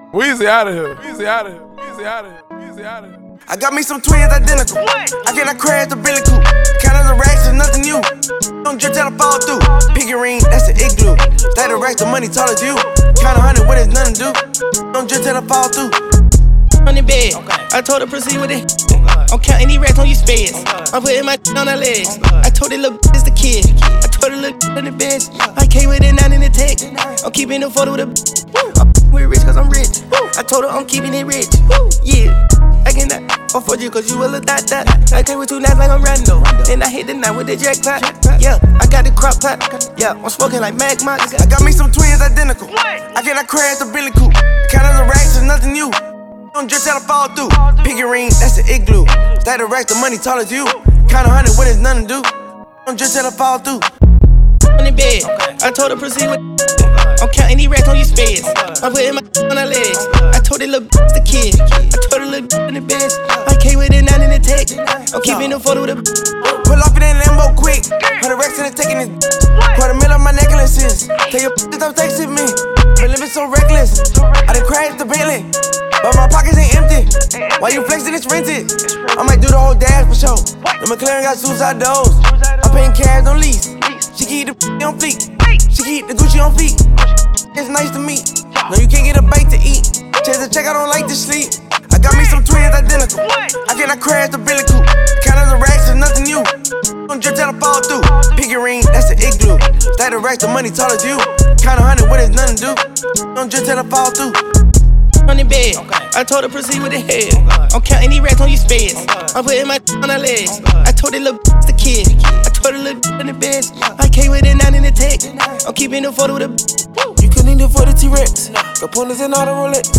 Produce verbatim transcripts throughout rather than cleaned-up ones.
Weezy out of here. Weezy out of here. Weezy out of here. Weezy out of here. I got me some twins identical. I cannot crash the Billy Coupe. Count of the racks is nothing new. Don't just tell them fall through. Piggy ring, that's an igloo. Stack the racks, the money tall as you. Count a hundred, what is nothing to do. Don't just tell them fall through. On the bed, I told her proceed with it. I'm counting these racks on you spades. I'm putting my on her legs. I told it look it's the kid. I told her look in the bed. I came with it nine in the tech. I'm keeping the photo with a. I'm with rich cause I'm rich. I told her I'm keeping it rich. Yeah, I cannot afford you cause you will look that that. I came with two knives like I'm Rando. And I hit the night with the jackpot. Yeah, I got the crop pot. Yeah, I'm smoking like Magma. I got me some twins identical. I cannot crash the Billy Coupe. Count of the racks is nothing new. Don't just tell them fall through. Piggy ring, that's an igloo. Stack the racks, the money tall as you. Count a hundred, what is nothing to do. Don't just tell them fall through. On the bed, I told her proceed with. I'm counting these racks on you spades. I'm putting my on her legs. I told it look it's the kid. I told her look in the bed. I came with it nine in the tech. I'm keeping the photo with a. Pull off in that Lambo quick. Hundred racks in it taking it. Quarter mil on my necklaces. Tell your bitch don't texting me. Been living so reckless. I done crashed the Bentley. But my pockets ain't empty. Why you flexing? It's rented. I might do the whole dash for sure. The McLaren got suicide doors. I'm paying cash on lease. She keep the on fleek. She keep the Gucci on feet. It's nice to meet. No, you can't get a bite to eat. Chase the check, I don't like to sleep. I got me some twins identical. I cannot crash the Billy Coupe. Count of the racks is nothing new. Don't just tell them fall through. Piggy ring, that's an igloo. Stack the racks, the money tall as you. Count a hundred, what is nothing to do. Don't just tell them fall through. On the bed, I told her proceed with the head. I'm counting these racks on you spades. I'm putting my on her legs. I told it look it's the kid. I told her look in the bed. I came with it nine in the tech. I'm keeping the photo with a. You couldn't even afford the T-Rex. Components and all the Rolex.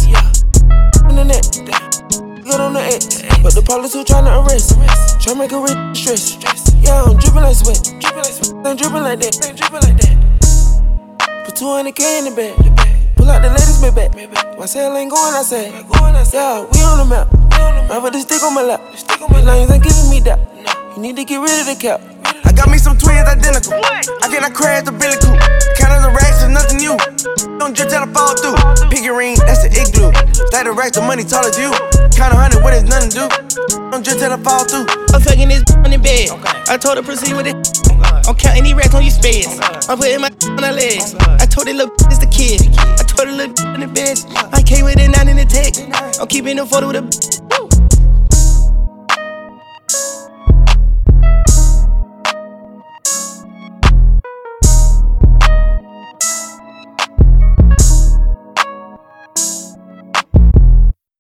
On the net, good on the X. But the police who tryna arrest. Try make a rich stress. Yeah, I'm dripping like sweat. I'm dripping like that. Put two hundred K in the bag. Pull out the latest Maybach. My cell ain't going outside. Yeah, we on the map. I put the stick on my lap. These lanes ain't giving me that. You need to get rid of the cap. I got me some twins identical. I cannot crash the Billy Coupe. Count of the racks is nothing new. Don't just tell them fall through. Piggy ring, that's an igloo. Stack the racks, the money tall as you. Count a hundred, what is nothing to do. Don't just tell them fall through. I'm fucking this on the bed. I told her proceed with it. I'm counting these racks on you spades. I'm putting my on her legs. I told it look it's the kid. I told her look in the bed. I came with it nine in the tech. I'm keeping the photo with a.